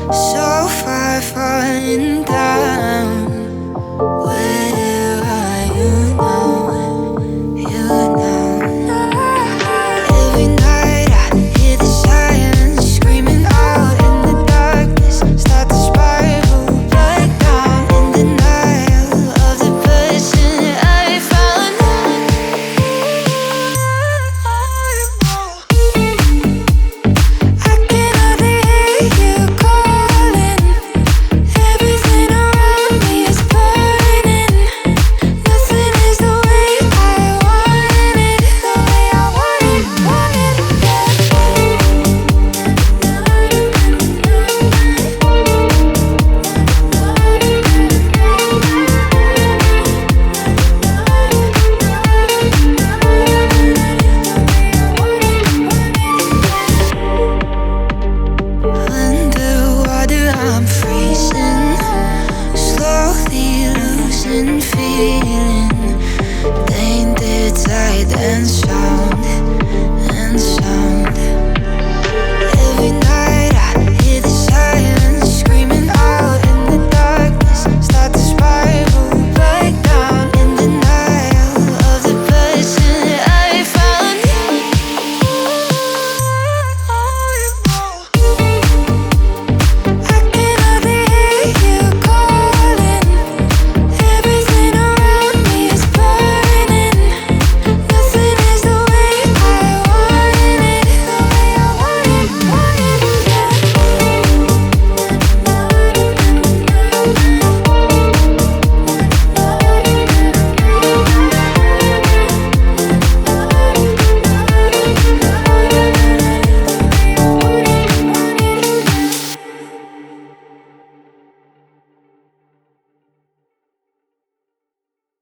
So far falling down. Where are you now? You know. Every night I hear the sirens screaming out in the darkness. Start to spiral back down in denial of the person I found. I can hardly hear you calling. Everything around me is burning. Nothing is the way I want it, the way I want it, want it. Underwater, I'm freezing, slowly losing feeling, painted tight and sharp.